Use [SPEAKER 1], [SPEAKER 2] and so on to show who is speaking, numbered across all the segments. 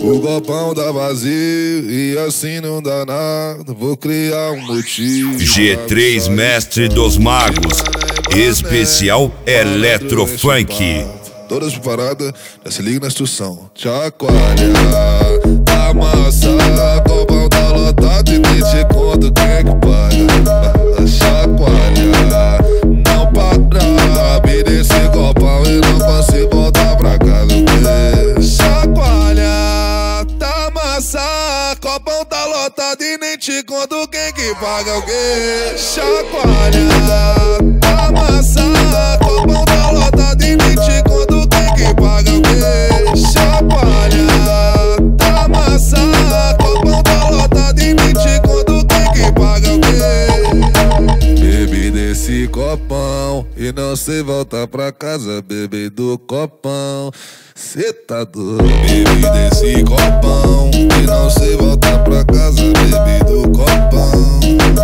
[SPEAKER 1] O copão tá vazio e assim não dá nada. Vou criar um motivo.
[SPEAKER 2] G3 Mestre dos Magos, especial Eletrofunk.
[SPEAKER 1] Todas preparadas, já se liga na instrução. Chacoalha, amassa, copão tá lotado e nem te conto quem é que paga. Chacoalha, não para, me desse copão e não consigo voltar pra casa. Chacoalha, tá amassa, copão tá lotado e nem te conto quem que paga o quê? Chacoalha, tá amassa, copão tá lotado e nem te conto quem que paga o quê? Chacoalha, tá amassa, copão tá lotado e nem te conto quem que paga o quê? Bebi desse copão e não sei voltar pra casa, bebi do copão. Cê tá doido? Bebi desse copão e não sei voltar pra casa, bebi do copão.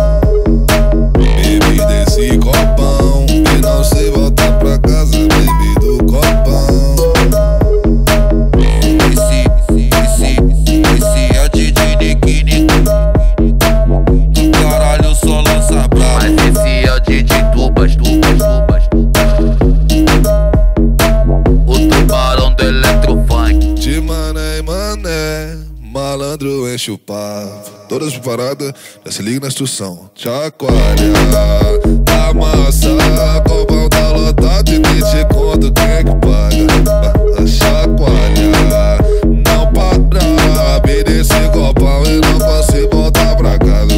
[SPEAKER 1] Bebi desse copão e não sei voltar pra casa, bebi do copão.
[SPEAKER 3] Esse é o DJ Nikini. Do caralho só lança brava. Mas esse é o DJ Tubas. O tubarão do Eletrofunk.
[SPEAKER 1] De mané em mané, malandro enche o papo. Todas preparadas, já se liga na instrução. Chacoalha, amassa, copão tá lotado e nem te conto quem é que paga. Chacoalha, não para, me desse copão e não consigo voltar pra casa.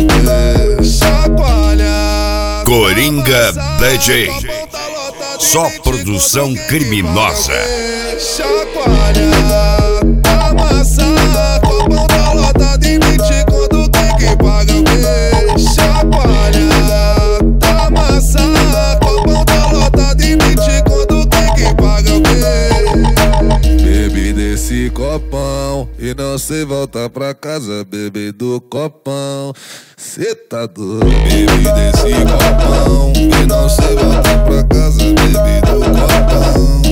[SPEAKER 1] Chacoalha,
[SPEAKER 2] Coringa DJ, só produção criminosa.
[SPEAKER 1] Chacoalha, amassa, copão tá lotado e nem te conto quem que paga o quê? Chacoalha, tá amassa, copão tá lotado e nem te conto quem que paga o quê? Bebi desse copão e não sei voltar pra casa, bebi do copão. Cê tá doido? Bebi desse copão e não sei voltar pra casa, bebi do copão.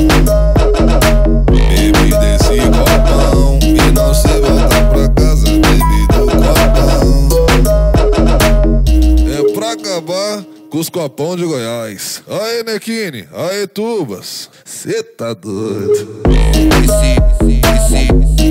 [SPEAKER 1] Bebi desse copão e não sei voltar pra casa, bebi do copão. É pra acabar com os copão de Goiás. Aê, Nequini, aê, Tubas, cê tá doido?
[SPEAKER 3] Esse